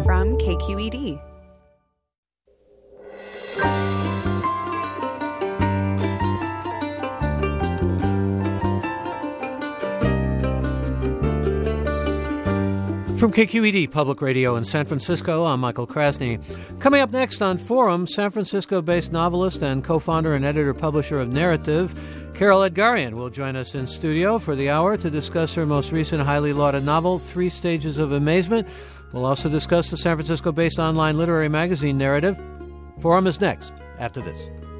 from KQED. From KQED Public Radio in San Francisco, I'm Michael Krasny. Coming up next on Forum, San Francisco-based novelist and co-founder and editor-publisher of Narrative, Carol Edgarian will join us in studio for the hour to discuss her most recent highly lauded novel, 3 Stages of Amazement. We'll also discuss the San Francisco-based online literary magazine Narrative. Forum is next, after this.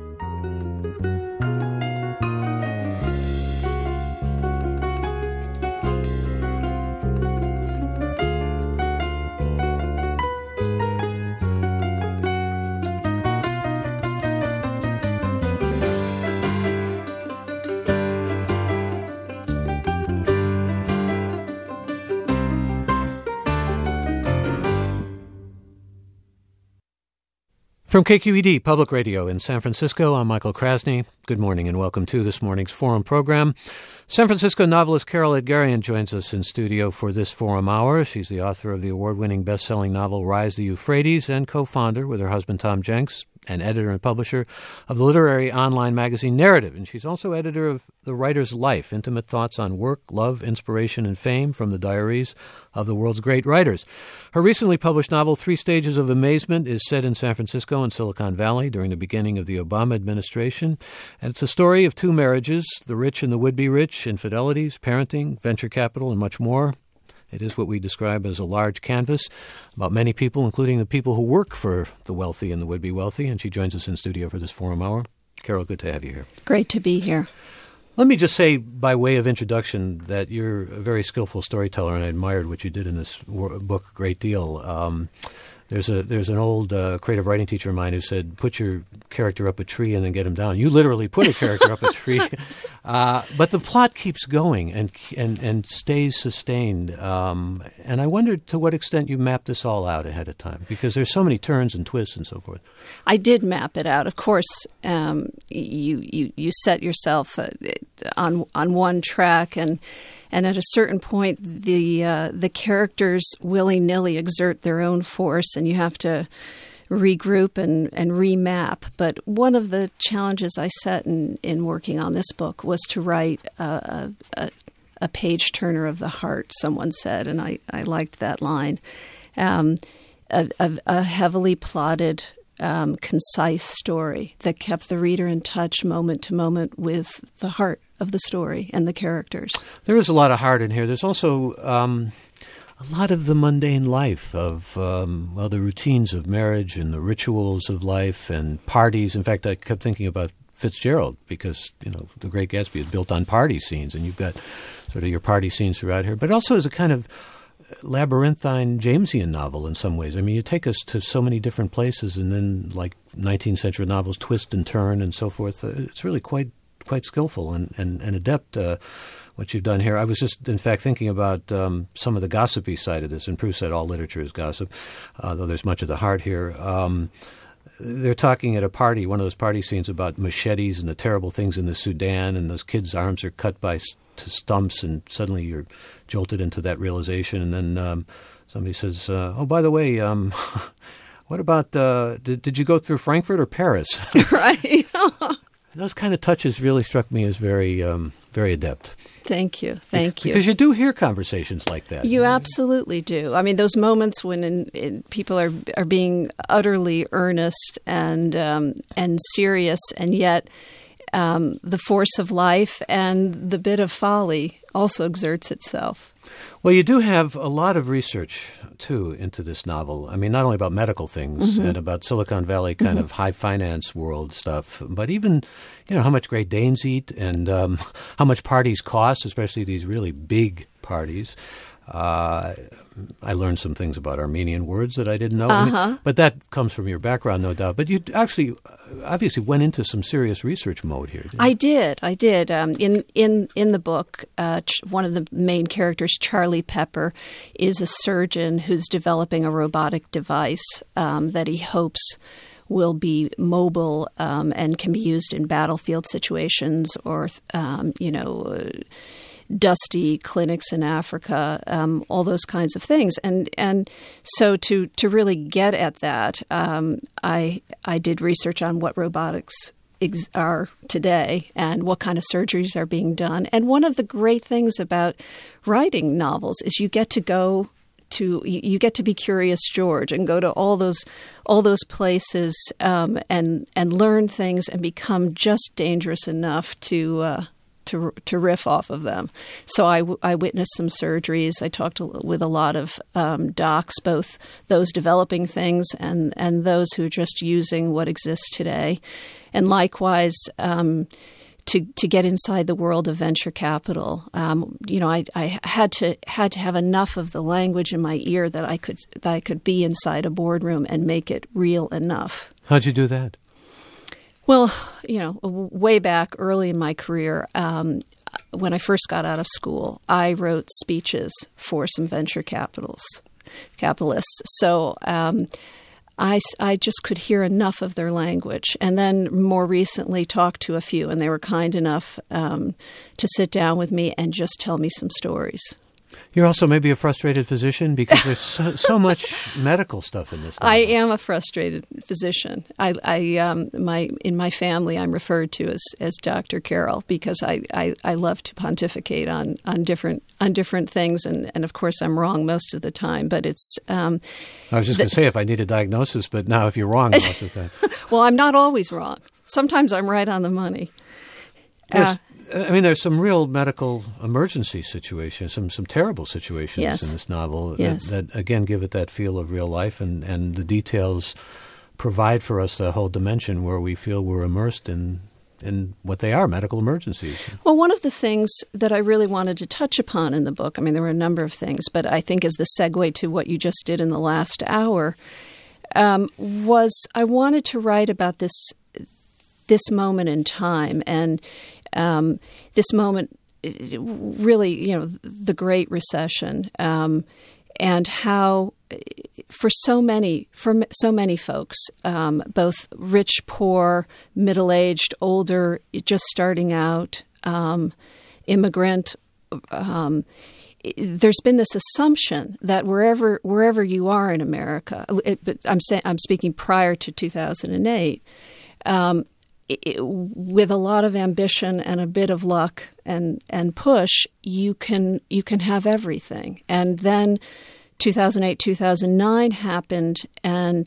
From KQED Public Radio in San Francisco, I'm Michael Krasny. Good morning and welcome to this morning's Forum program. San Francisco novelist Carol Edgarian joins us in studio for this Forum Hour. She's the author of the award-winning best-selling novel Rise the Euphrates and co-founder with her husband Tom Jenks and editor and publisher of the literary online magazine Narrative. And she's also editor of The Writer's Life, intimate thoughts on work, love, inspiration, and fame from the diaries of the world's great writers. Her recently published novel, 3 Stages of Amazement, is set in San Francisco and Silicon Valley during the beginning of the Obama administration. And it's a story of 2 marriages, the rich and the would-be rich, infidelities, parenting, venture capital, and much more. It is what we describe as a large canvas about many people, including the people who work for the wealthy and the would-be wealthy. And she joins us in studio for this Forum Hour. Carol, good to have you here. Great to be here. Let me just say, by way of introduction, that you're a very skillful storyteller, and I admired what you did in this book a great deal. There's an old creative writing teacher of mine who said, put your character up a tree and then get him down. You literally put a character up a tree. But the plot keeps going and stays sustained. And I wondered to what extent you mapped this all out ahead of time, because there's so many turns and twists and so forth. I did map it out. Of course, you set yourself on one track, and at a certain point, the characters willy-nilly exert their own force, and you have to regroup and remap. But one of the challenges I set in working on this book was to write a page-turner of the heart, someone said, and I liked that line. A heavily plotted, concise story that kept the reader in touch moment to moment with the heart of the story and the characters. There is a lot of heart in here. There's also a lot of the mundane life of, the routines of marriage and the rituals of life and parties. In fact, I kept thinking about Fitzgerald because, The Great Gatsby is built on party scenes, and you've got sort of your party scenes throughout here. But also as a kind of labyrinthine Jamesian novel in some ways. I mean, you take us to so many different places, and then, like 19th century novels, twist and turn and so forth. It's really quite skillful and adept, what you've done here. I was just, in fact, thinking about some of the gossipy side of this, and Proust said all literature is gossip, though there's much of the heart here. They're talking at a party, one of those party scenes, about machetes and the terrible things in the Sudan, and those kids' arms are cut to stumps, and suddenly you're jolted into that realization. And then somebody says, oh, by the way, what about, did you go through Frankfurt or Paris? Right. Those kind of touches really struck me as very, very adept. Thank you. Because you do hear conversations like that. You absolutely do. I mean, those moments when people are being utterly earnest and serious, and yet the force of life and the bit of folly also exerts itself. Well, you do have a lot of research, too, into this novel. I mean, not only about medical things and about Silicon Valley kind of high finance world stuff, but even, how much Great Danes eat and how much parties cost, especially these really big parties. I learned some things about Armenian words that I didn't know. I mean, but that comes from your background, no doubt. But you actually obviously went into some serious research mode here. I did. In the book, one of the main characters, Charlie Pepper, is a surgeon who's developing a robotic device that he hopes will be mobile and can be used in battlefield situations or, dusty clinics in Africa, all those kinds of things. And so to really get at that, I did research on what robotics are today and what kind of surgeries are being done. And one of the great things about writing novels is you get to be Curious George and go to all those places and learn things and become just dangerous enough to riff off of them. So I witnessed some surgeries. I talked with a lot of docs, both those developing things and those who are just using what exists today. And likewise, to get inside the world of venture capital, I had to have enough of the language in my ear that I could be inside a boardroom and make it real enough. How'd you do that? Well, way back early in my career, when I first got out of school, I wrote speeches for some venture capitalists. So I just could hear enough of their language, and then more recently talked to a few, and they were kind enough to sit down with me and just tell me some stories. You're also maybe a frustrated physician because there's so much medical stuff in this novel. I am a frustrated physician. In my family, I'm referred to as Dr. Carol because I love to pontificate on different things, and of course I'm wrong most of the time. But it's. I was just going to say if I need a diagnosis, but now if you're wrong most of the time. Well, I'm not always wrong. Sometimes I'm right on the money. There's some real medical emergency situations, some terrible situations in this novel that, again, give it that feel of real life, and the details provide for us a whole dimension where we feel we're immersed in what they are, medical emergencies. Well, one of the things that I really wanted to touch upon in the book, there were a number of things, but I think as the segue to what you just did in the last hour, was I wanted to write about this moment in time, and this moment, really, the Great Recession, and how for so many folks, both rich, poor, middle-aged, older, just starting out, immigrant, there's been this assumption that wherever you are in America, but I'm speaking prior to 2008. With a lot of ambition and a bit of luck and push, you can have everything. And then 2008, 2009 happened, and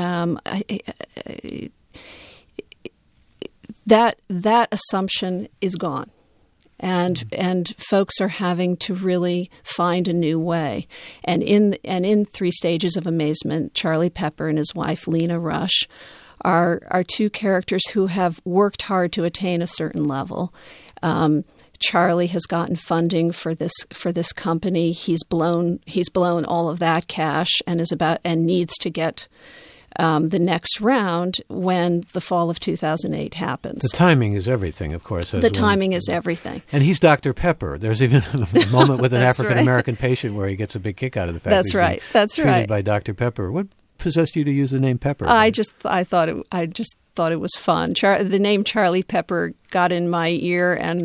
that assumption is gone. And folks are having to really find a new way. And in Three Stages of Amazement, Charlie Pepper and his wife Lena Rush are two characters who have worked hard to attain a certain level. Charlie has gotten funding for this company. He's blown all of that cash and needs to get the next round when the fall of 2008 happens. The timing is everything, of course. The timing is everything. And he's Dr. Pepper. There's even a moment with an African-American patient where he gets a big kick out of the fact That's that he's right. treated by Dr. Pepper. What possessed you to use the name Pepper? I just thought it was fun. The name Charlie Pepper got in my ear, and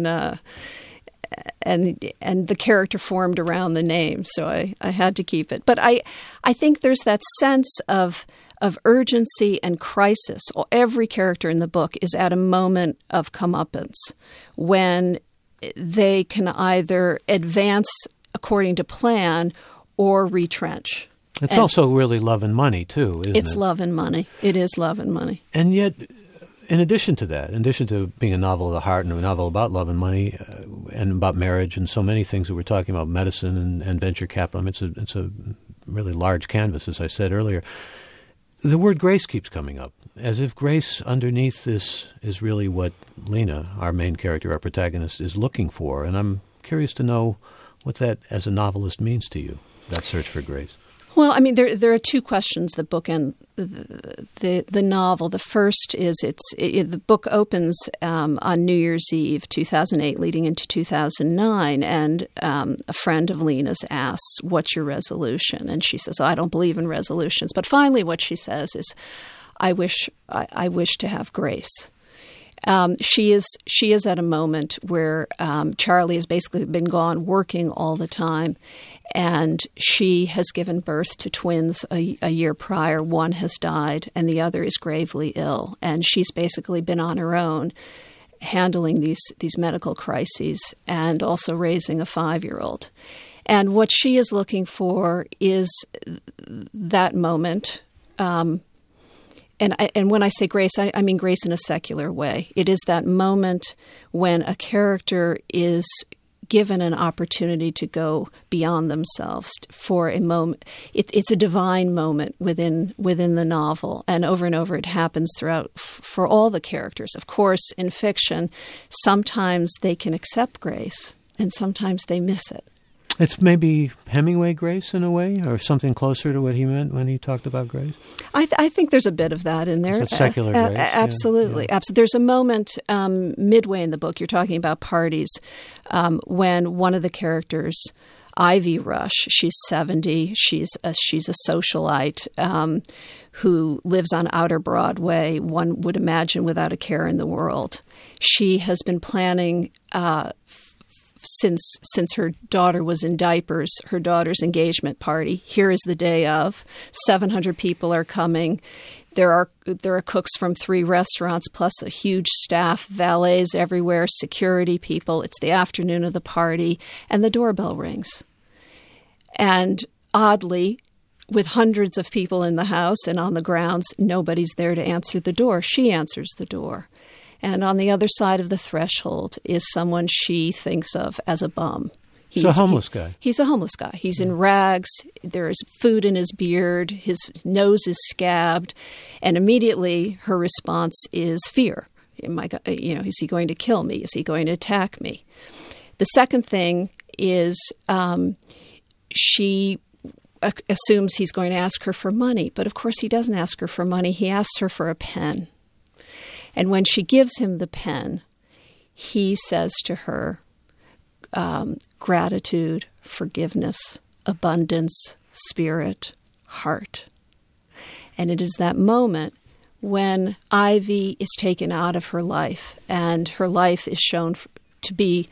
the character formed around the name, so I had to keep it. But I think there's that sense of urgency and crisis. Every character in the book is at a moment of comeuppance when they can either advance according to plan or retrench. It's also really love and money, too, isn't it? It's love and money. It is love and money. And yet, in addition to being a novel of the heart and a novel about love and money and about marriage and so many things that we're talking about, medicine and venture capital, it's a really large canvas, as I said earlier. The word grace keeps coming up, as if grace underneath this is really what Lena, our main character, our protagonist, is looking for. And I'm curious to know what that, as a novelist, means to you, that search for grace. Well, there are two questions that bookend the novel. The first is the book opens on New Year's Eve, 2008, leading into 2009, and a friend of Lena's asks, "What's your resolution?" And she says, "I don't believe in resolutions." But finally, what she says is, "I wish to have grace." She is at a moment where Charlie has basically been gone working all the time, and she has given birth to twins a year prior. One has died, and the other is gravely ill, and she's basically been on her own, handling these medical crises and also raising a 5-year-old. And what she is looking for is that moment. And when I say grace, I mean grace in a secular way. It is that moment when a character is given an opportunity to go beyond themselves for a moment. It's a divine moment within the novel, and over it happens throughout for all the characters. Of course, in fiction, sometimes they can accept grace, and sometimes they miss it. It's maybe Hemingway grace in a way, or something closer to what he meant when he talked about grace? I think there's a bit of that in there. It's secular grace. Absolutely. Yeah. There's a moment midway in the book, you're talking about parties, when one of the characters, Ivy Rush, she's 70, she's a socialite who lives on Outer Broadway, one would imagine without a care in the world. She has been planning since her daughter was in diapers, her daughter's engagement party. Here is the day of. 700 people are coming. There are cooks from 3 restaurants, plus a huge staff, valets everywhere, security people. It's the afternoon of the party, and the doorbell rings. And oddly, with hundreds of people in the house and on the grounds, nobody's there to answer the door. She answers the door. And on the other side of the threshold is someone she thinks of as a bum. He's a homeless guy. He's a homeless guy. He's in rags. There is food in his beard. His nose is scabbed. And immediately her response is fear. Is he going to kill me? Is he going to attack me? The second thing is she assumes he's going to ask her for money. But of course he doesn't ask her for money. He asks her for a pen. And when she gives him the pen, he says to her, gratitude, forgiveness, abundance, spirit, heart. And it is that moment when Ivy is taken out of her life, and her life is shown to be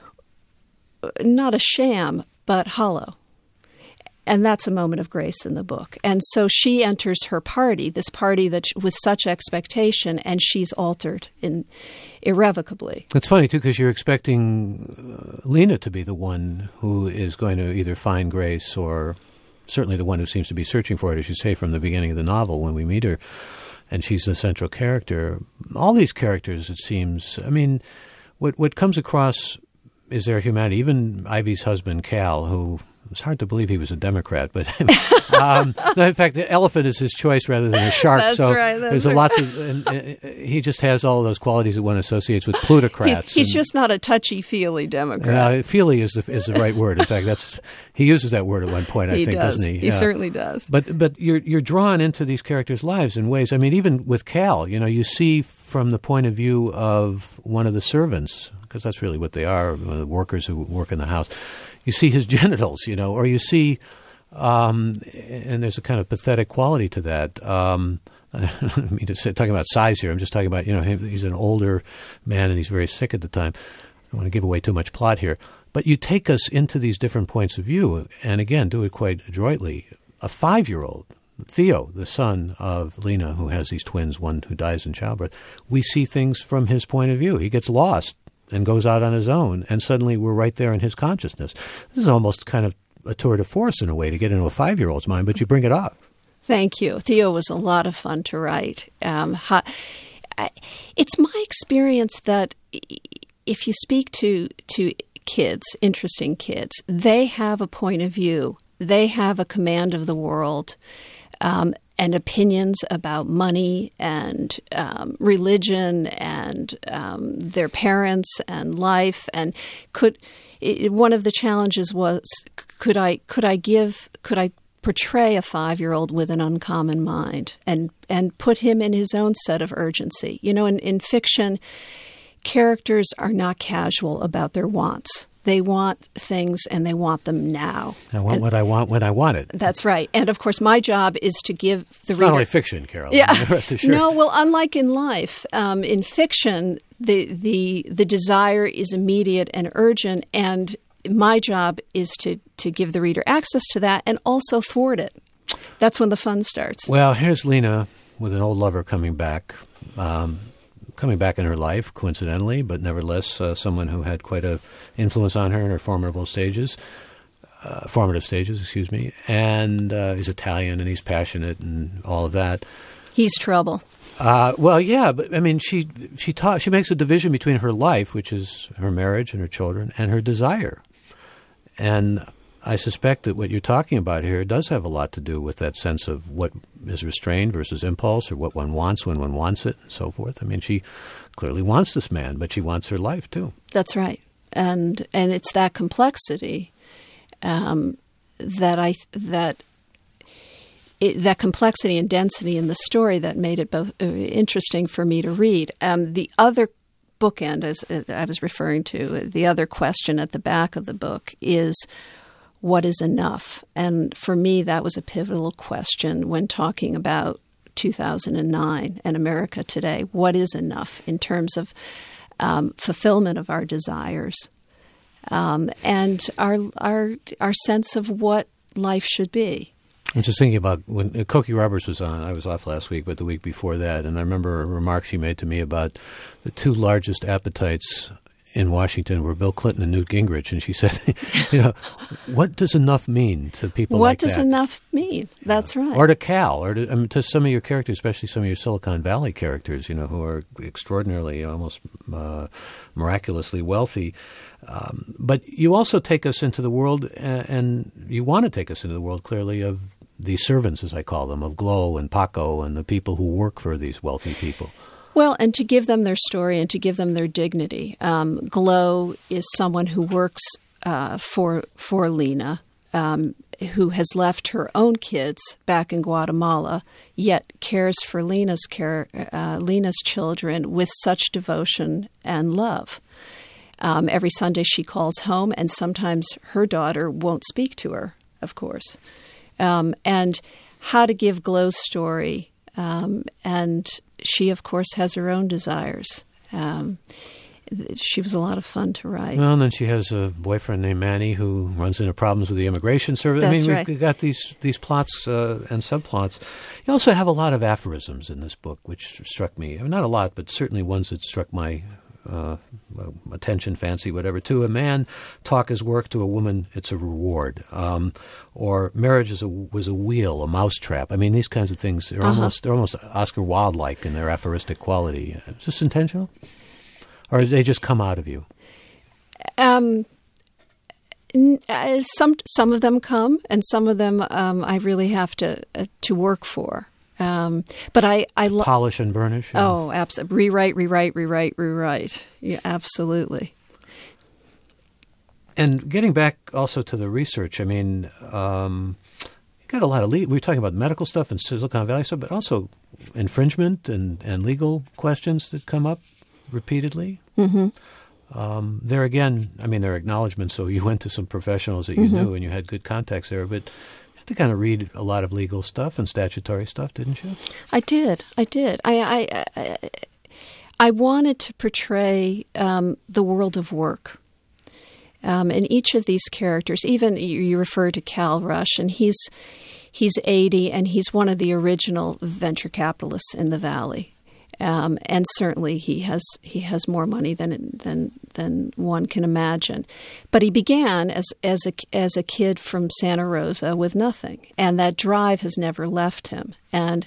not a sham, but hollow. And that's a moment of grace in the book. And so she enters her party, this party that with such expectation, and she's altered irrevocably. It's funny, too, because you're expecting Lena to be the one who is going to either find grace, or certainly the one who seems to be searching for it, as you say, from the beginning of the novel when we meet her. And she's the central character. All these characters, it seems, I mean, what comes across is their humanity. Even Ivy's husband, Cal, who... It's hard to believe he was a Democrat, but in fact, the elephant is his choice rather than a shark. That's so right. There's lots of, and he just has all those qualities that one associates with plutocrats. He's just not a touchy-feely Democrat. Feely is the right word. In fact, he uses that word at one point. I think, doesn't he? He certainly does. But you're drawn into these characters' lives in ways. I mean, even with Cal, you see from the point of view of one of the servants, because that's really what they are, the workers who work in the house. You see his genitals, or you see, and there's a kind of pathetic quality to that. I don't mean to say, talking about size here. I'm just talking about, he's an older man and he's very sick at the time. I don't want to give away too much plot here. But you take us into these different points of view, and again, do it quite adroitly. A 5-year-old, Theo, the son of Lena, who has these twins, one who dies in childbirth, we see things from his point of view. He gets lost and goes out on his own, and suddenly we're right there in his consciousness. This is almost kind of a tour de force in a way to get into a 5-year-old's mind, but you bring it up. Thank you. Theo was a lot of fun to write. It's my experience that if you speak to kids, interesting kids, they have a point of view. They have a command of the world, and opinions about money and religion and their parents and life. And one of the challenges was could I portray a 5-year-old with an uncommon mind and put him in his own set of urgency? In fiction, characters are not casual about their wants. They want things, and they want them now. I want what I want when I want it. That's right. And, of course, my job is to give the reader... It's not only fiction, Carol. Yeah. Rest assured. No, well, unlike in life, in fiction, the desire is immediate and urgent, and my job is to give the reader access to that and also thwart it. That's when the fun starts. Well, here's Lena with an old lover coming back in her life, coincidentally, but nevertheless someone who had quite an influence on her in her formative stages, and he's Italian and he's passionate and all of that. He's trouble. Well, yeah, but I mean, she makes a division between her life, which is her marriage and her children, and her desire. And I suspect that what you're talking about here does have a lot to do with that sense of what is restrained versus impulse, or what one wants when one wants it, and so forth. I mean, she clearly wants this man, but she wants her life too. That's right, and it's that complexity that complexity and density in the story that made it both interesting for me to read. The other bookend, as I was referring to, the other question at the back of the book is, what is enough? And for me, that was a pivotal question when talking about 2009 and America today. What is enough in terms of fulfillment of our desires and our sense of what life should be? I'm just thinking about when Cokie Roberts was on. I was off last week, but the week before that, and I remember a remark she made to me about the two largest appetites in Washington were Bill Clinton and Newt Gingrich, and she said, what does enough mean to people like that? What does enough mean? That's right. Or to Cal, or to some of your characters, especially some of your Silicon Valley characters, who are extraordinarily, almost miraculously wealthy. But you also take us into the world, and you want to take us into the world, clearly, of the servants, as I call them, of Glo and Paco and the people who work for these wealthy people. Well, and to give them their story and to give them their dignity. Glo is someone who works for Lena, who has left her own kids back in Guatemala, yet cares for Lena's children with such devotion and love. Every Sunday she calls home, and sometimes her daughter won't speak to her, of course. And how to give Glo's story, and she, of course, has her own desires. She was a lot of fun to write. Well, and then she has a boyfriend named Manny who runs into problems with the immigration service. That's right. We've got these plots and subplots. You also have a lot of aphorisms in this book, which struck me. I mean, not a lot, but certainly ones that struck my attention, fancy, whatever. To a man, talk is work. To a woman, it's a reward. Or marriage was a wheel, a mousetrap. I mean, these kinds of things, they're almost Oscar Wilde-like in their aphoristic quality. Is this intentional? Or do they just come out of you? Some of them come, and some of them I really have to work for. But I polish and burnish. Oh, absolutely! Rewrite. Yeah, absolutely. And getting back also to the research, I mean, you got a lot of we were talking about medical stuff and Silicon Valley stuff, but also infringement and legal questions that come up repeatedly. Mm-hmm. There again, I mean, there are acknowledgments. So you went to some professionals that you knew and you had good contacts there, but you had to kind of read a lot of legal stuff and statutory stuff, didn't you? I did. I wanted to portray the world of work. And each of these characters, even you refer to Cal Rush, and he's 80, and he's one of the original venture capitalists in the Valley. And certainly he has more money than one can imagine. But he began as a kid from Santa Rosa with nothing, and that drive has never left him. And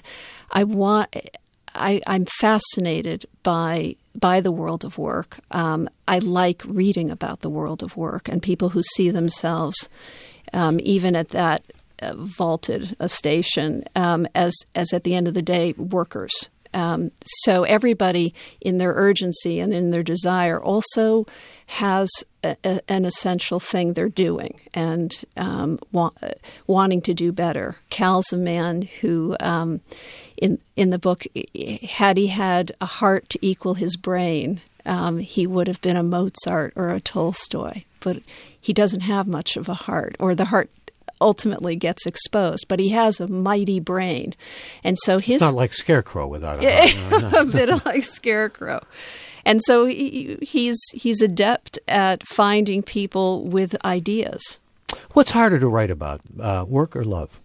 I'm fascinated by the world of work. I like reading about the world of work and people who see themselves, even at that vaulted station, as at the end of the day, workers. So everybody in their urgency and in their desire also has an essential thing they're doing and wanting to do better. Cal's a man who, in the book, had he had a heart to equal his brain, he would have been a Mozart or a Tolstoy. But he doesn't have much of a heart, or the heart ultimately gets exposed, but he has a mighty brain. And so it's not like Scarecrow without a heart. No. A bit like Scarecrow. And so he's adept at finding people with ideas. What's harder to write about, work or love?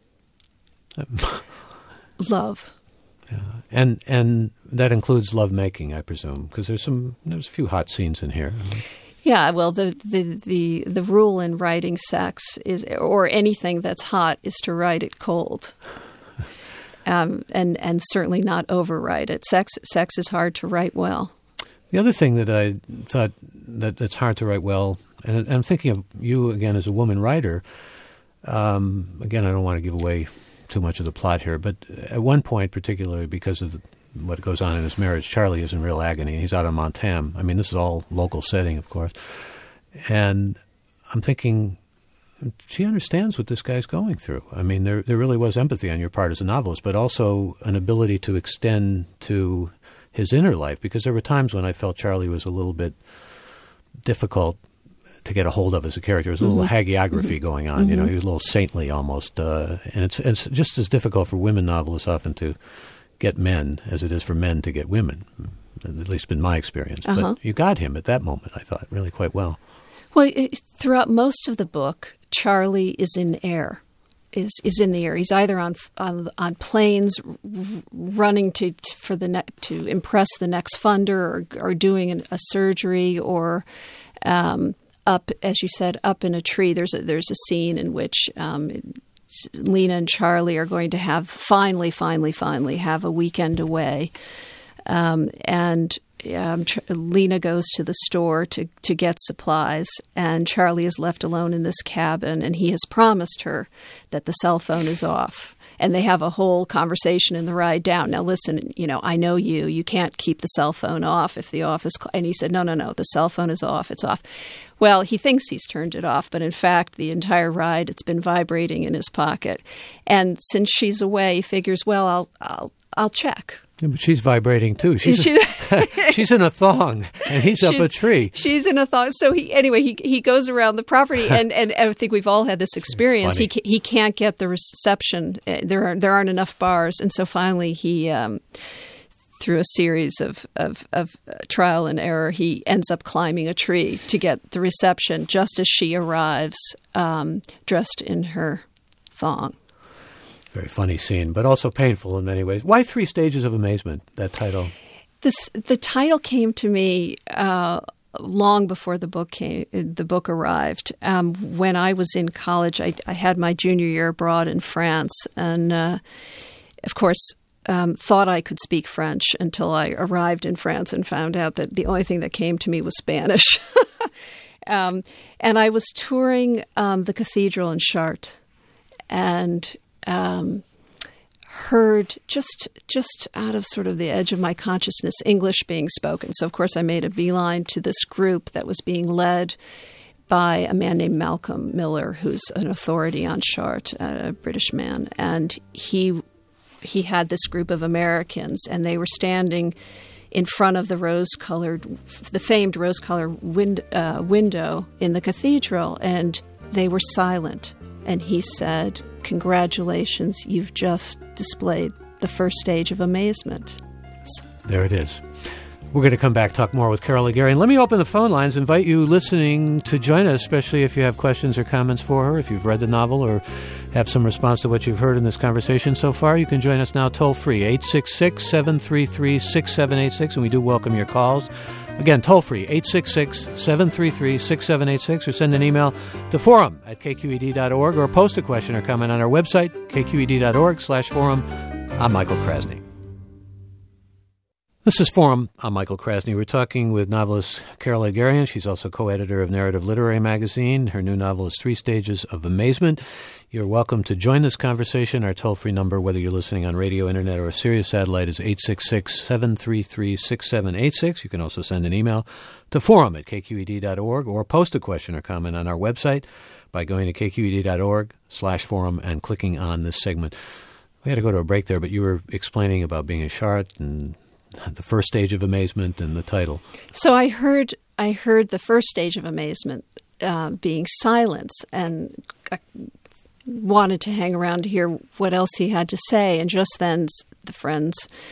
Love. Yeah. And that includes love making, I presume, because there's a few hot scenes in here. Yeah, well, the rule in writing sex is, or anything that's hot, is to write it cold, and certainly not overwrite it. Sex is hard to write well. The other thing that I thought that's hard to write well, and I'm thinking of you again as a woman writer. Again, I don't want to give away too much of the plot here, but at one point, particularly because of what goes on in his marriage, Charlie is in real agony. He's out on Montam. I mean, this is all local setting, of course. And I'm thinking, she understands what this guy's going through. I mean, there really was empathy on your part as a novelist, but also an ability to extend to his inner life, because there were times when I felt Charlie was a little bit difficult to get a hold of as a character. There was a little hagiography going on. You know, he was a little saintly almost. And it's just as difficult for women novelists often to get men as it is for men to get women, at least in my experience. But you got him at that moment, I thought, really quite well. Well, throughout most of the book, Charlie is in air, is in the air. He's either on planes running to impress the next funder, or doing a surgery, or up, as you said, up in a tree. There's a scene in which Lena and Charlie are going to finally have a weekend away. Lena goes to the store to get supplies, and Charlie is left alone in this cabin, and he has promised her that the cell phone is off. And they have a whole conversation in the ride down. Now, listen, I know you can't keep the cell phone off if the office. And he said, no, the cell phone is off. It's off. Well, he thinks he's turned it off, but in fact, the entire ride, it's been vibrating in his pocket. And since she's away, he figures, well, I'll check. Yeah, but she's vibrating too. She's in a thong, and he's up a tree. She's in a thong. So he goes around the property, and I think we've all had this experience. He can't get the reception. There aren't enough bars, and so finally he, through a series of trial and error, he ends up climbing a tree to get the reception just as she arrives, dressed in her thong. Very funny scene, but also painful in many ways. Why 3 Stages of Amazement, that title? The title came to me long before the book arrived. When I was in college, I had my junior year abroad in France, and of course thought I could speak French until I arrived in France and found out that the only thing that came to me was Spanish. And I was touring the cathedral in Chartres, and heard just out of sort of the edge of my consciousness English being spoken. So, of course, I made a beeline to this group that was being led by a man named Malcolm Miller, who's an authority on Chartres, a British man. And he had this group of Americans, and they were standing in front of the famed rose-colored window in the cathedral, and they were silent. And he said, "Congratulations, you've just displayed the first stage of amazement." There it is. We're going to come back, talk more with Carol Agarian. Let me open the phone lines, invite you listening to join us, especially if you have questions or comments for her, if you've read the novel or have some response to what you've heard in this conversation so far. You can join us now toll-free, 866-733-6786, and we do welcome your calls. Again, toll-free, 866-733-6786, or send an email to forum@kqed.org, or post a question or comment on our website, kqed.org/forum. I'm Michael Krasny. This is Forum. I'm Michael Krasny. We're talking with novelist Carol Agarian. She's also co-editor of Narrative Literary Magazine. Her new novel is 3 Stages of Amazement. You're welcome to join this conversation. Our toll-free number, whether you're listening on radio, internet, or Sirius satellite, is 866-733-6786. You can also send an email to forum@kqed.org, or post a question or comment on our website by going to kqed.org/forum and clicking on this segment. We had to go to a break there, but you were explaining about being in Chartres and the first stage of amazement and the title. So I heard the first stage of amazement being silence, and I wanted to hang around to hear what else he had to say. And just then, the friends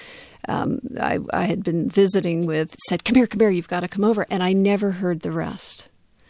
I had been visiting with said, "Come here, you've got to come over." And I never heard the rest.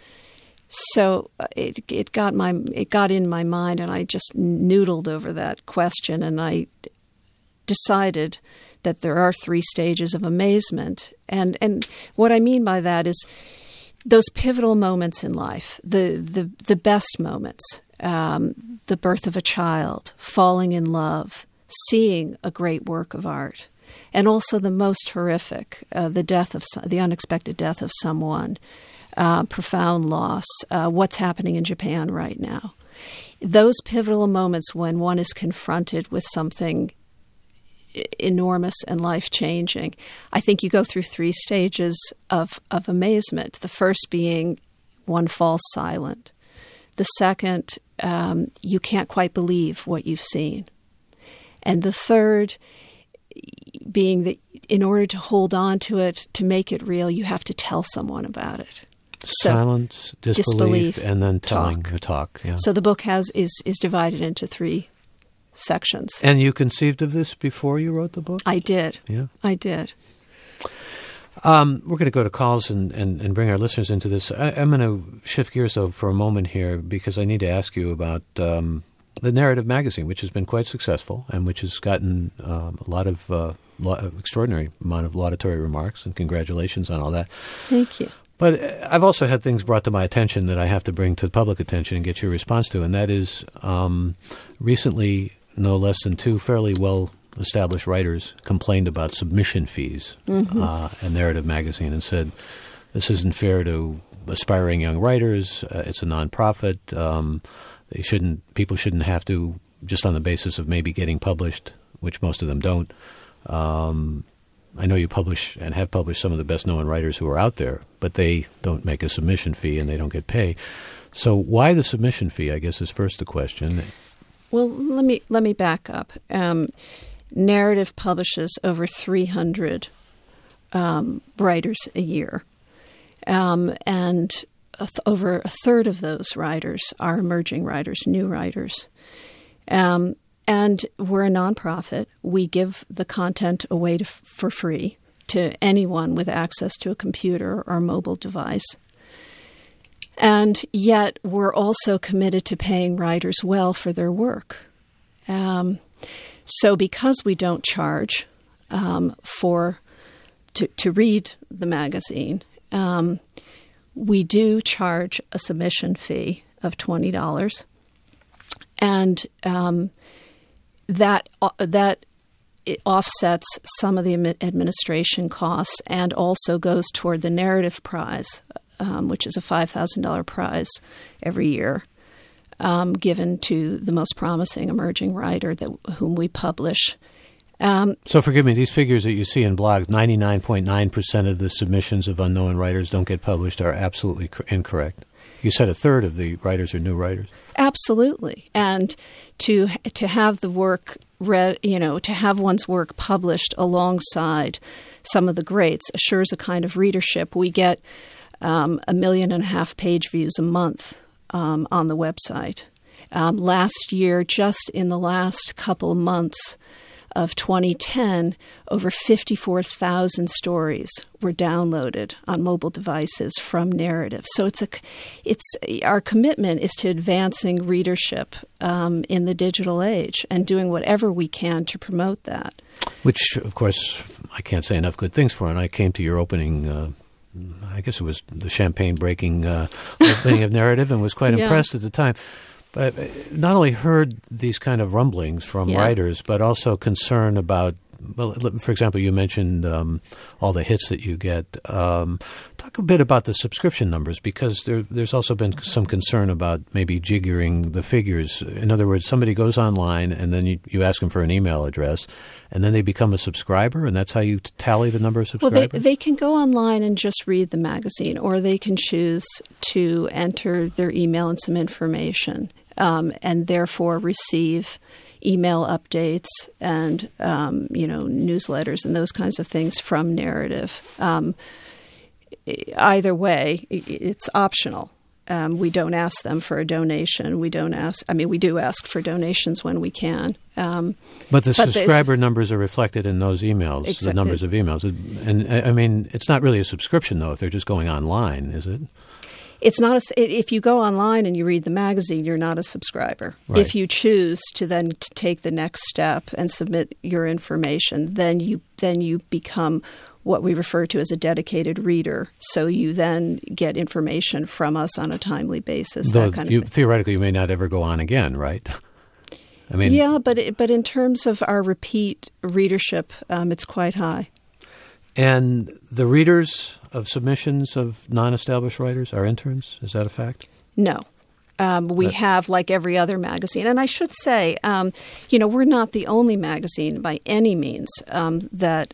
So it got in my mind, and I just noodled over that question, and I decided that there are 3 stages of amazement. And what I mean by that is those pivotal moments in life, the best moments, the birth of a child, falling in love, seeing a great work of art, and also the most horrific, the unexpected death of someone, profound loss, what's happening in Japan right now. Those pivotal moments when one is confronted with something enormous and life-changing, I think you go through 3 stages of amazement. The first being one falls silent. The second, you can't quite believe what you've seen. And the third being that in order to hold on to it, to make it real, you have to tell someone about it. Silence, disbelief, and then telling the talk. Yeah. So the book is divided into 3 sections. And you conceived of this before you wrote the book? I did. Yeah. I did. We're going to go to calls and bring our listeners into this. I'm going to shift gears, though, for a moment here, because I need to ask you about the Narrative magazine, which has been quite successful and which has gotten a lot of extraordinary amount of laudatory remarks, and congratulations on all that. Thank you. But I've also had things brought to my attention that I have to bring to the public attention and get your response to, and that is recently no less than 2 fairly well-established writers complained about submission fees in Narrative magazine and said, this isn't fair to aspiring young writers. It's a nonprofit. People shouldn't have to, just on the basis of maybe getting published, which most of them don't. I know you publish and have published some of the best-known writers who are out there, but they don't make a submission fee and they don't get paid. So why the submission fee, I guess, is first the question. Well, let me back up. Narrative publishes over 300 writers a year, and over a third of those writers are emerging writers, new writers. And we're a nonprofit. We give the content away for free to anyone with access to a computer or mobile device. And yet we're also committed to paying writers well for their work. So because we don't charge to read the magazine, we do charge a submission fee of $20. And that it offsets some of the administration costs and also goes toward the Narrative Prize, which is a $5,000 prize every year given to the most promising emerging writer whom we publish. So forgive me, these figures that you see in blogs, 99.9% of the submissions of unknown writers don't get published are absolutely incorrect. You said a third of the writers are new writers. Absolutely. And to have the work read, to have one's work published alongside some of the greats assures a kind of readership. We get 1.5 million page views a month on the website. Last year, just in the last couple of months of 2010, over 54,000 stories were downloaded on mobile devices from Narrative. So our commitment is to advancing readership in the digital age and doing whatever we can to promote that. Which, of course, I can't say enough good things for. And I came to your opening, I guess it was the champagne-breaking opening of Narrative, and was quite impressed at the time. But not only heard these kind of rumblings from writers, but also concern about, well, for example, you mentioned all the hits that you get. Talk a bit about the subscription numbers, because there's also been some concern about maybe jiggering the figures. In other words, somebody goes online and then you ask them for an email address, and then they become a subscriber, and that's how you tally the number of subscribers? Well, they can go online and just read the magazine, or they can choose to enter their email and some information. And therefore receive email updates and newsletters and those kinds of things from Narrative. Either way, it's optional. We don't ask them for a donation. We do ask for donations when we can. But the subscriber numbers are reflected in those emails, exactly. The numbers of emails. And I mean, it's not really a subscription, though, if they're just going online, is it? It's not. If you go online and you read the magazine, you're not a subscriber. Right. If you choose to then take the next step and submit your information, then you become what we refer to as a dedicated reader. So you then get information from us on a timely basis. Though that kind of thing. Theoretically, you may not ever go on again, right? I mean, yeah, but in terms of our repeat readership, it's quite high. And the readers of submissions of non-established writers are interns. Is that a fact? No. We have, like every other magazine. And I should say, we're not the only magazine by any means that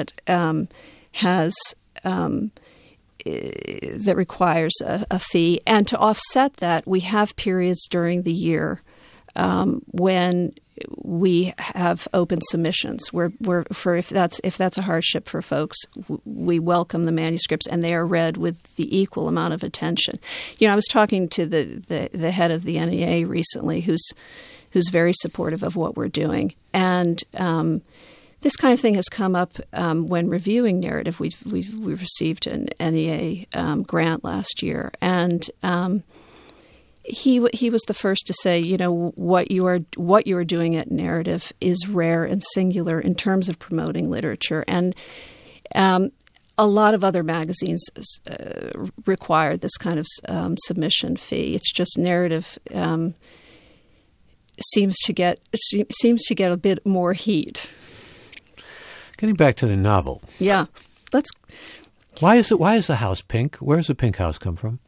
requires a fee. And to offset that, we have periods during the year when we have open submissions where if that's a hardship for folks, we welcome the manuscripts and they are read with the equal amount of attention. I was talking to the head of the NEA recently, who's very supportive of what we're doing, and this kind of thing has come up when reviewing Narrative. We received an NEA grant last year, and He was the first to say, what you are doing at Narrative is rare and singular in terms of promoting literature, and a lot of other magazines require this kind of submission fee. It's just Narrative seems to get a bit more heat. Getting back to the novel, yeah, Why is the house pink? Where does the pink house come from?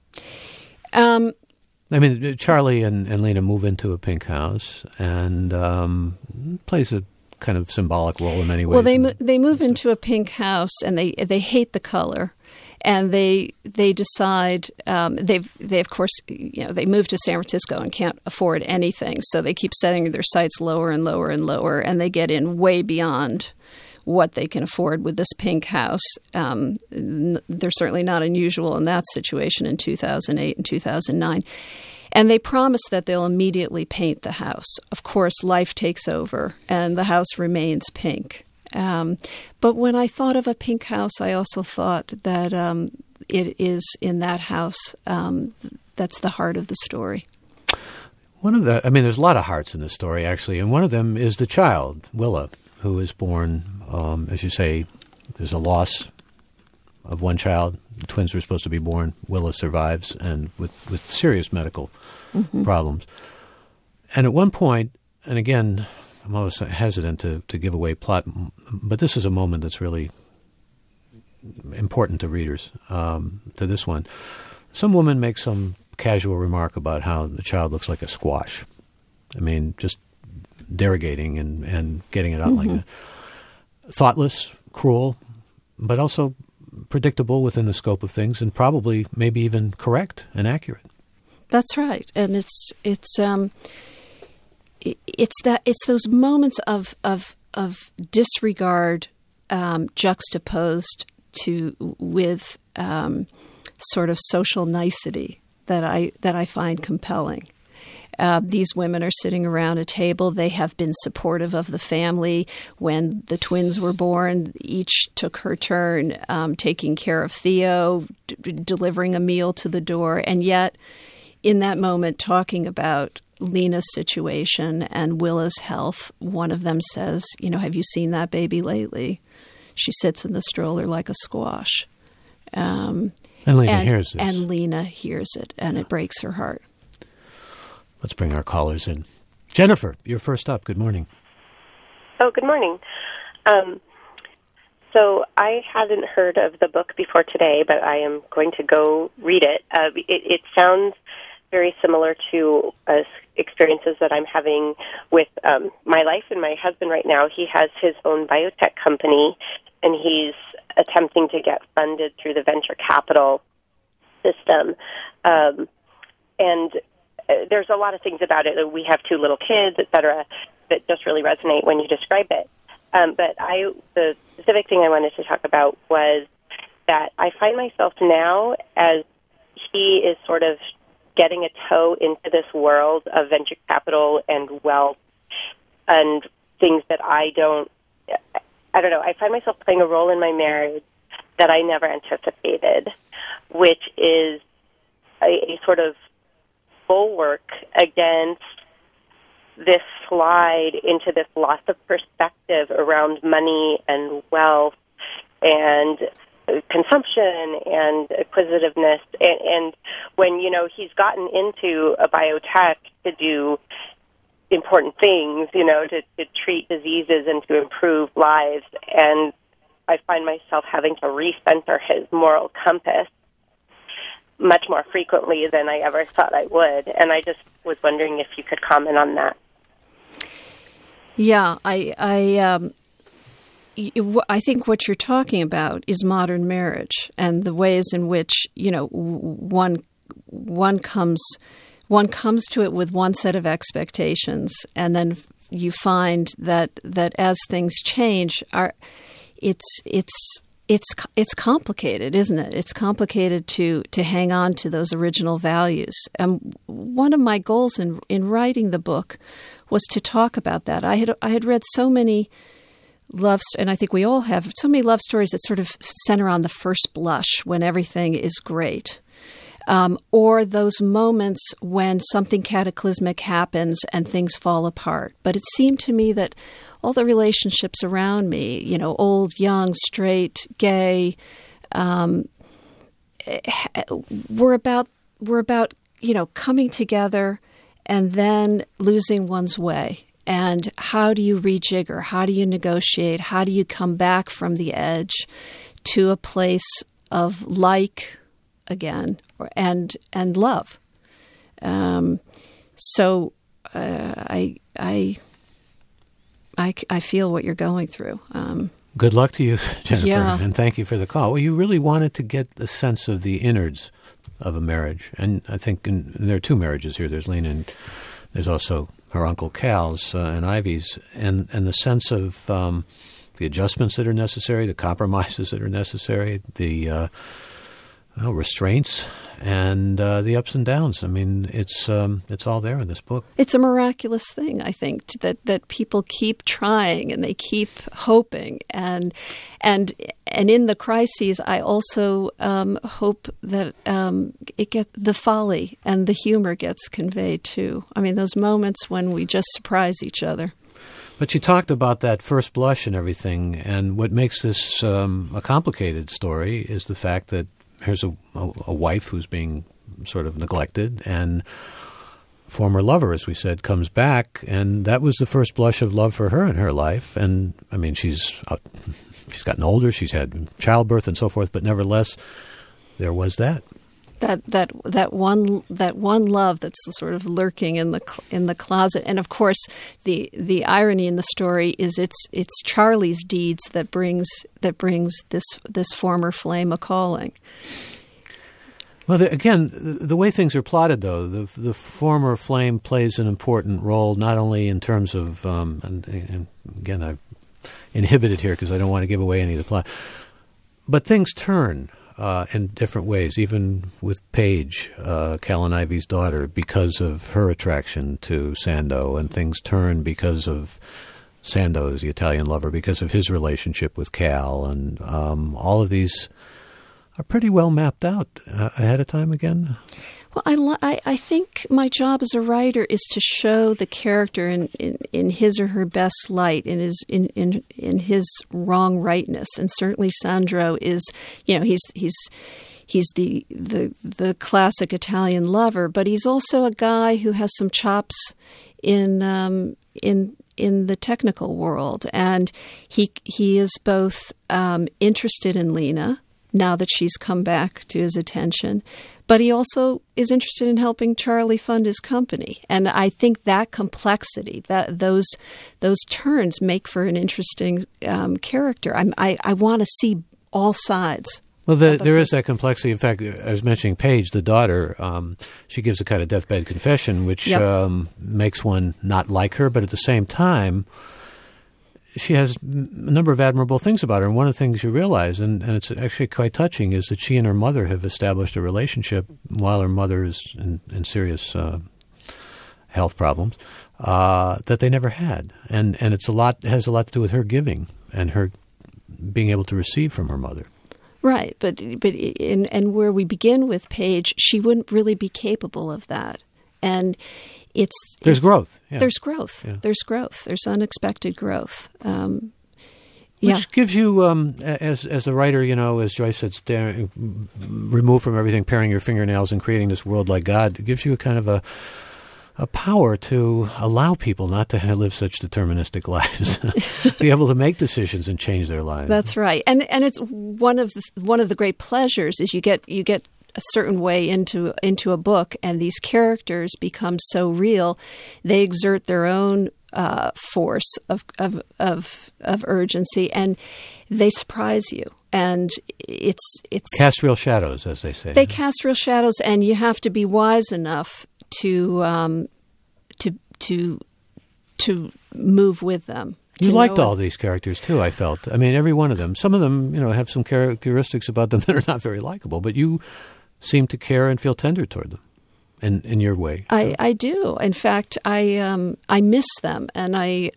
I mean, Charlie and Lena move into a pink house, and plays a kind of symbolic role in many ways. Well, they move into a pink house, and they hate the color, and they decide they of course they move to San Francisco and can't afford anything, so they keep setting their sights lower and lower and lower, and they get in way beyond what they can afford with this pink house. They're certainly not unusual in that situation in 2008 and 2009. And they promise that they'll immediately paint the house. Of course, life takes over, and the house remains pink. But when I thought of a pink house, I also thought that it is in that house that's the heart of the story. There's a lot of hearts in the story, actually, and one of them is the child, Willa, who is born, as you say, there's a loss of one child. The twins were supposed to be born. Willa survives, and with serious medical problems. And at one point, and again, I'm always hesitant to give away plot, but this is a moment that's really important to readers, to this one. Some woman makes some casual remark about how the child looks like a squash. I mean, just derogating and getting it out like that. Thoughtless, cruel, but also predictable within the scope of things, and probably maybe even correct and accurate. That's right, and it's those moments of disregard juxtaposed with sort of social nicety that I find compelling. These women are sitting around a table. They have been supportive of the family. When the twins were born, each took her turn taking care of Theo, delivering a meal to the door. And yet, in that moment, talking about Lena's situation and Willa's health, one of them says, have you seen that baby lately? She sits in the stroller like a squash. And Lena hears this. And Lena hears it, and it breaks her heart. Let's bring our callers in. Jennifer, you're first up. Good morning. Oh, good morning. So I hadn't heard of the book before today, but I am going to go read it. It sounds very similar to experiences that I'm having with my life and my husband right now. He has his own biotech company, and he's attempting to get funded through the venture capital system. And there's a lot of things about it. We have 2 little kids, et cetera, that just really resonate when you describe it. But the specific thing I wanted to talk about was that I find myself now, as he is sort of getting a toe into this world of venture capital and wealth and things that I don't know, I find myself playing a role in my marriage that I never anticipated, which is a sort of bulwark against this slide into this loss of perspective around money and wealth and consumption and acquisitiveness. And when, he's gotten into a biotech to do important things, to treat diseases and to improve lives, and I find myself having to recenter his moral compass much more frequently than I ever thought I would. And I just was wondering if you could comment on that. Yeah, I think what you're talking about is modern marriage and the ways in which, one comes to it with one set of expectations, and then you find that as things change, it's complicated, isn't it? It's complicated to hang on to those original values. And one of my goals in writing the book was to talk about that. I had read so many and I think we all have so many love stories that sort of center on the first blush when everything is great. Or those moments when something cataclysmic happens and things fall apart. But it seemed to me that all the relationships around me, old, young, straight, gay, were about coming together and then losing one's way. And how do you rejigger? How do you negotiate? How do you come back from the edge to a place of again, and love? So I feel what you're going through. Good luck to you, Jennifer, yeah. And thank you for the call. Well, you really wanted to get the sense of the innards of a marriage, and I think there are 2 marriages here. There's Lena, and there's also her Uncle Cal's and Ivy's, and the sense of the adjustments that are necessary, the compromises that are necessary, the restraints, and the ups and downs. I mean, it's all there in this book. It's a miraculous thing, I think, that people keep trying and they keep hoping, and in the crises, I also hope that the folly and the humor gets conveyed too. I mean, those moments when we just surprise each other. But you talked about that first blush and everything, and what makes this a complicated story is the fact that here's a wife who's being sort of neglected, and former lover, as we said, comes back, and that was the first blush of love for her in her life. And I mean, she's gotten older, she's had childbirth and so forth, but nevertheless, there was that one love that's sort of lurking in the closet. And of course, the irony in the story is it's Charlie's deeds that brings this former flame a calling. Well, again, the way things are plotted, though, the former flame plays an important role, not only in terms of, and again, I've inhibited here because I don't want to give away any of the plot, but things turn in different ways, even with Paige, Cal and Ivy's daughter, because of her attraction to Sando, and things turn because of Sando's, the Italian lover, because of his relationship with Cal, and all of these are pretty well mapped out ahead of time again. Well, I think my job as a writer is to show the character in his or her best light, in his wrong rightness, and certainly Sandro is, he's the classic Italian lover, but he's also a guy who has some chops in the technical world, and he is both interested in Lena now that she's come back to his attention, but he also is interested in helping Charlie fund his company. And I think that complexity, that those turns make for an interesting character. I want to see all sides Well, there is that complexity. In fact, I was mentioning Paige, the daughter. She gives a kind of deathbed confession, which makes one not like her, but at the same time, she has a number of admirable things about her. And one of the things you realize, and it's actually quite touching, is that she and her mother have established a relationship while her mother is in serious health problems that they never had. And it has a lot to do with her giving and her being able to receive from her mother. Right, but where we begin with Paige, she wouldn't really be capable of that, and there's growth. Yeah. There's growth. Yeah. There's growth. There's unexpected growth. Which gives you, as a writer, as Joyce said, removed from everything, paring your fingernails and creating this world like God. It gives you a kind of a power to allow people not to live such deterministic lives, be able to make decisions and change their lives. That's right, and it's one of the great pleasures is you get a certain way into a book, and these characters become so real, they exert their own force of urgency, and they surprise you. And it's cast real shadows, as they say. They cast real shadows, and you have to be wise enough to move with them. You liked all these characters too, I felt. I mean, every one of them. Some of them, have some characteristics about them that are not very likable, but you seem to care and feel tender toward them in your way. So. I do. In fact, I miss them, and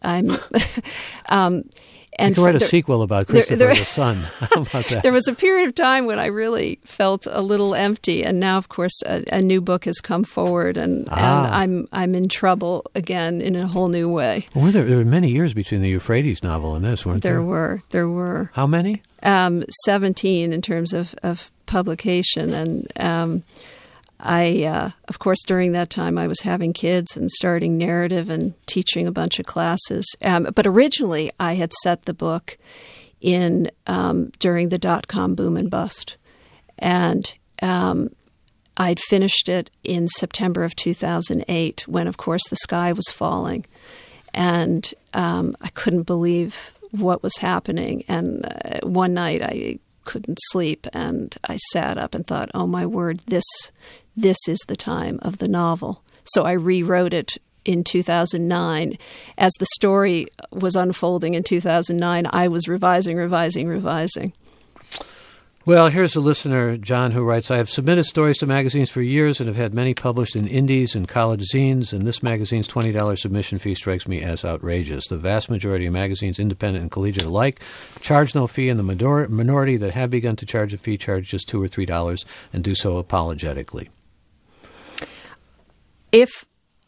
I'm. And you can write a sequel about Christopher the Son. How about that? There was a period of time when I really felt a little empty, and now, of course, a new book has come forward, and I'm in trouble again in a whole new way. Well, there were many years between the Euphrates novel and this, weren't there? There were. How many? 17 in terms of publication, and I, of course, during that time I was having kids and starting narrative and teaching a bunch of classes. But originally I had set the book in during the dot-com boom and bust. And I'd finished it in September of 2008 when, of course, the sky was falling. And I couldn't believe what was happening. And one night I couldn't sleep, and I sat up and thought, oh, my word, this is the time of the novel. So I rewrote it in 2009. As the story was unfolding in 2009, I was revising. Well, here's a listener, John, who writes, I have submitted stories to magazines for years and have had many published in indies and college zines, and this magazine's $20 submission fee strikes me as outrageous. The vast majority of magazines, independent and collegiate alike, charge no fee, and the minority that have begun to charge a fee charge just $2 or $3 and do so apologetically. If,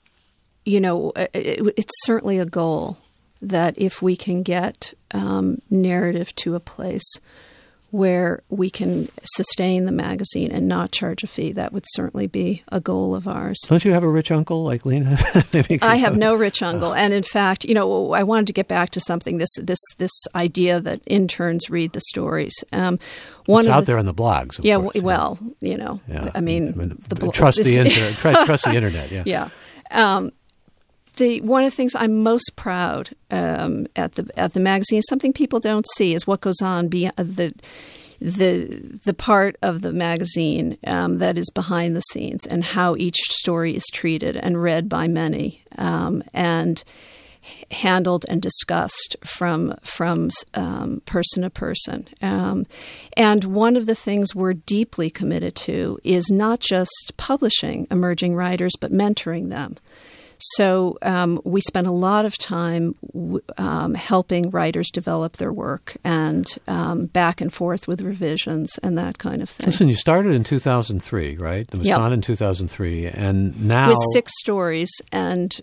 it's certainly a goal that if we can get narrative to a place where we can sustain the magazine and not charge a fee, that would certainly be a goal of ours. Don't you have a rich uncle like Lena? I have no rich uncle. And in fact, I wanted to get back to something, this idea that interns read the stories. It's out there on the blogs, of course. Well, I mean trust the internet. Trust the internet, yeah. Yeah. One of the things I'm most proud at the magazine is something people don't see is what goes on beyond the part of the magazine that is behind the scenes and how each story is treated and read by many and handled and discussed from person to person. And one of the things we're deeply committed to is not just publishing emerging writers, but mentoring them. So we spend a lot of time helping writers develop their work and back and forth with revisions and that kind of thing. Listen, you started in 2003, right? It was founded in 2003, and now with 6 stories and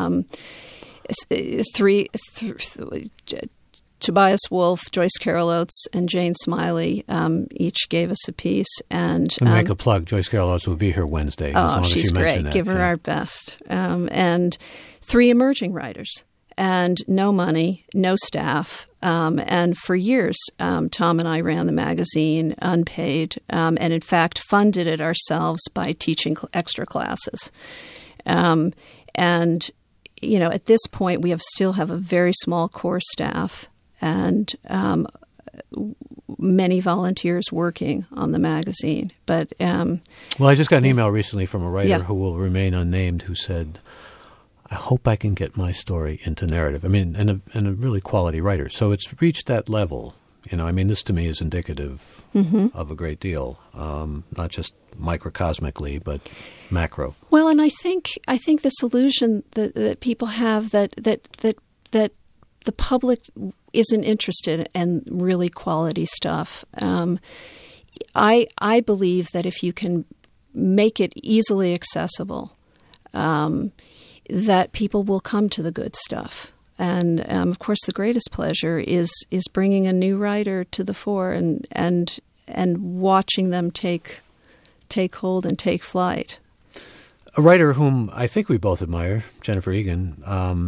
three. Tobias Wolff, Joyce Carol Oates, and Jane Smiley each gave us a piece. And make a plug. Joyce Carol Oates will be here Wednesday. As long as she's you great. That. Give her our best. And 3 emerging writers, and no money, no staff. And for years, Tom and I ran the magazine unpaid, and in fact funded it ourselves by teaching extra classes. And at this point, we still have a very small core staff. And many volunteers working on the magazine. But well, I just got an email recently from a writer who will remain unnamed who said, I hope I can get my story into narrative. I mean, and a really quality writer. So it's reached that level. You know, I mean, this to me is indicative of a great deal, not just microcosmically, but macro. Well, and I think this illusion that people have that the public isn't interested in really quality stuff. I believe that if you can make it easily accessible, that people will come to the good stuff. And of course, the greatest pleasure is bringing a new writer to the fore and watching them take hold and take flight. A writer whom I think we both admire, Jennifer Egan.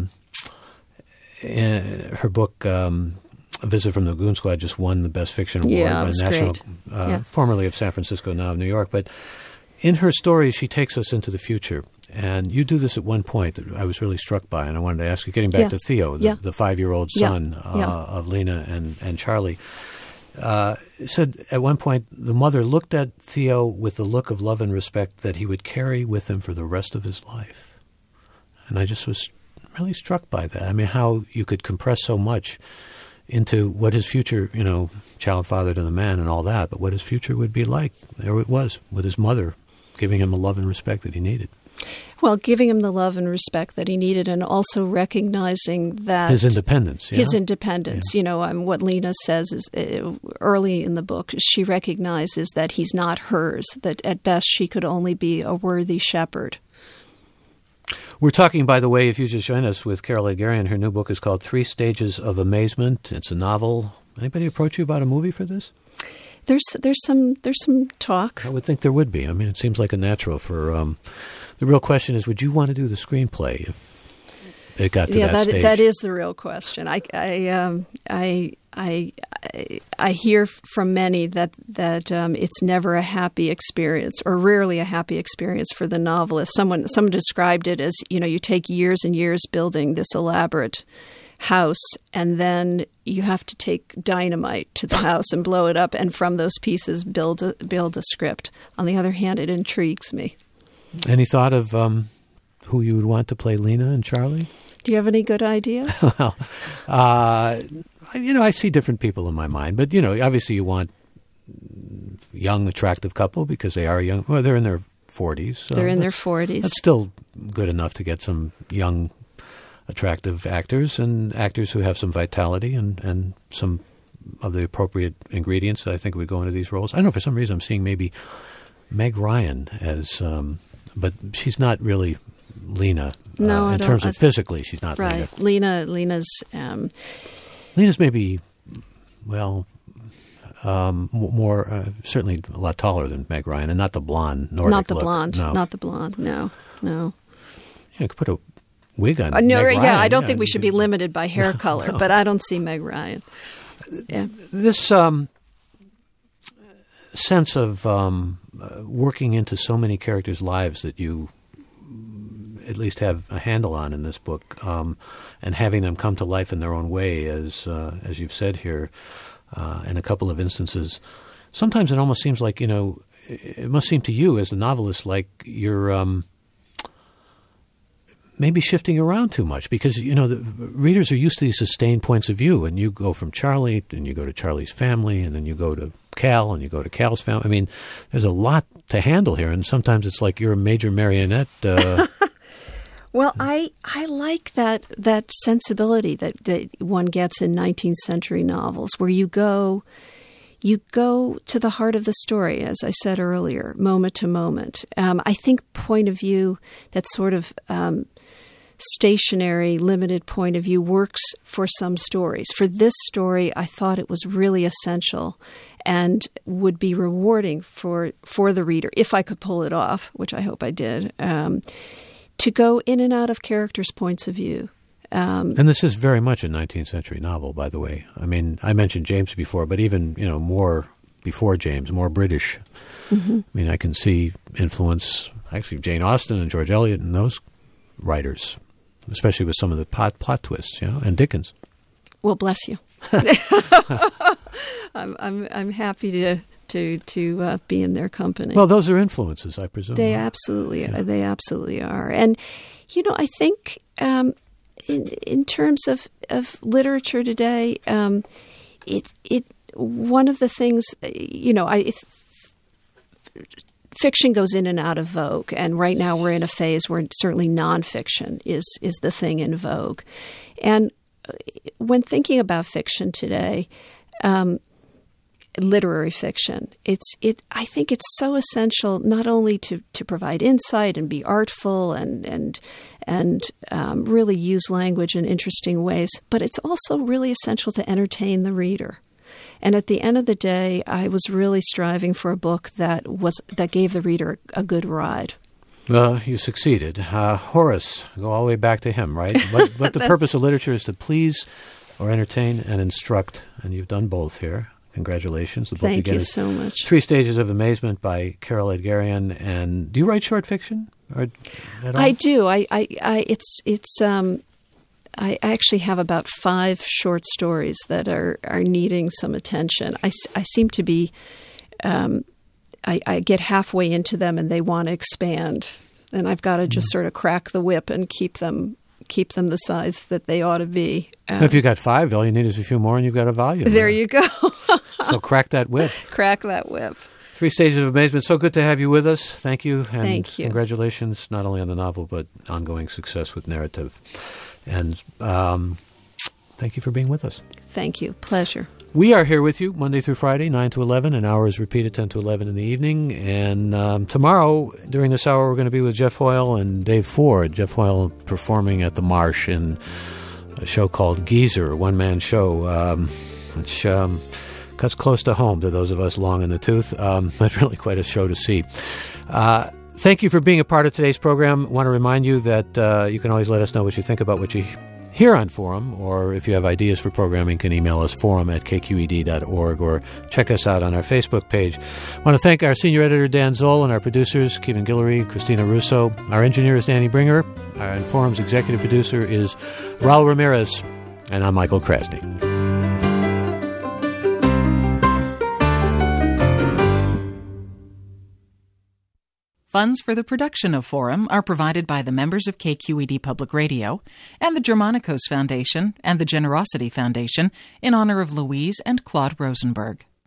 Her book, A Visit from the Goon Squad, just won the Best Fiction Award by National, formerly of San Francisco, now of New York. But in her story, she takes us into the future. And you do this at one point that I was really struck by, and I wanted to ask you, getting back to Theo, the 5-year-old son of Lena and Charlie, said at one point the mother looked at Theo with the look of love and respect that he would carry with him for the rest of his life. And I just was really struck by that. I mean, how you could compress so much into what his future, child father to the man and all that, but what his future would be like. There it was, with his mother giving him the love and respect that he needed. Well, giving him the love and respect that he needed, and also recognizing that his independence. His independence. Yeah. What Lena says is early in the book, she recognizes that he's not hers, that at best she could only be a worthy shepherd. We're talking, by the way, if you just join us, with Carol Edgarian. Her new book is called 3 Stages of Amazement. It's a novel. Anybody approach you about a movie for this? There's some talk. I would think there would be. I mean, it seems like a natural for. The real question is, would you want to do the screenplay if it got to that stage? That is the real question. I hear from many that it's never a happy experience, or rarely a happy experience for the novelist. Someone described it as, you take years and years building this elaborate house, and then you have to take dynamite to the house and blow it up, and from those pieces build a script. On the other hand, it intrigues me. Any thought of who you would want to play Lena and Charlie? Do you have any good ideas? Well, I see different people in my mind, but obviously you want young, attractive couple because they are young. Well, they're in their 40s. So they're in their 40s. That's still good enough to get some young, attractive actors and actors who have some vitality and some of the appropriate ingredients that I think would go into these roles. I don't know, for some reason I'm seeing maybe Meg Ryan as, but she's not really Lena. No, in terms of physically, she's not right. Lena. Lena's maybe, well, more certainly a lot taller than Meg Ryan, and not the blonde Nordic Not the look. blonde. No. Not the blonde. No. Yeah, you could put a wig on. No, Meg Ryan. I don't think we should be limited by hair color, but I don't see Meg Ryan. Yeah. This sense of working into so many characters' lives that you at least have a handle on in this book, and having them come to life in their own way, as you've said here, in a couple of instances. Sometimes it almost seems like, it must seem to you as the novelist like you're maybe shifting around too much, because, the readers are used to these sustained points of view, and you go from Charlie, and you go to Charlie's family, and then you go to Cal, and you go to Cal's family. I mean, there's a lot to handle here, and sometimes it's like you're a major marionette. Well, I like that sensibility that one gets in 19th century novels, where you go to the heart of the story, as I said earlier, moment to moment. I think point of view, that sort of stationary, limited point of view, works for some stories. For this story, I thought it was really essential and would be rewarding for the reader, if I could pull it off, which I hope I did, to go in and out of characters' points of view. And this is very much a 19th century novel, by the way. I mean, I mentioned James before, but even, more before James, more British. Mm-hmm. I mean, I can see influence, actually, Jane Austen and George Eliot and those writers, especially with some of the plot twists, and Dickens. Well, bless you. I'm happy to be in their company. Well, those are influences, I presume. They absolutely are. And I think in terms of literature today, it one of the things fiction goes in and out of vogue, and right now we're in a phase where certainly nonfiction is the thing in vogue. And when thinking about fiction today, literary fiction, I think it's so essential not only to provide insight and be artful and really use language in interesting ways, but it's also really essential to entertain the reader. And at the end of the day, I was really striving for a book that gave the reader a good ride. Well, you succeeded. Horace, go all the way back to him, right? But the purpose of literature is to please or entertain and instruct, and you've done both here. Congratulations. The book Thank again you is so much. 3 Stages of Amazement by Carol Edgarian. And do you write short fiction at all? I do. I actually have about 5 short stories that are needing some attention. I seem to be, I get halfway into them and they want to expand. And I've got to just sort of crack the whip and keep them the size that they ought to be. If you got 5, all you need is a few more and you've got a volume. There you go. So crack that whip. Crack that whip. 3 Stages of Amazement. So good to have you with us. Thank you. And Thank you. Congratulations, not only on the novel, but ongoing success with narrative. And thank you for being with us. Thank you. Pleasure. We are here with you Monday through Friday, 9 to 11. An hour is repeated 10 to 11 in the evening. And tomorrow, during this hour, we're going to be with Jeff Hoyle and Dave Ford. Jeff Hoyle performing at the Marsh in a show called Geezer, a one-man show, which cuts close to home to those of us long in the tooth, but really quite a show to see. Thank you for being a part of today's program. I want to remind you that you can always let us know what you think about what you hear on Forum, or if you have ideas for programming, you can email us forum@kqed.org or check us out on our Facebook page. I want to thank our senior editor, Dan Zoll, and our producers, Kevin Guillory, Christina Russo. Our engineer is Danny Bringer. Our Forum's executive producer is Raul Ramirez. And I'm Michael Krasny. Funds for the production of Forum are provided by the members of KQED Public Radio and the Germanicos Foundation and the Generosity Foundation in honor of Louise and Claude Rosenberg.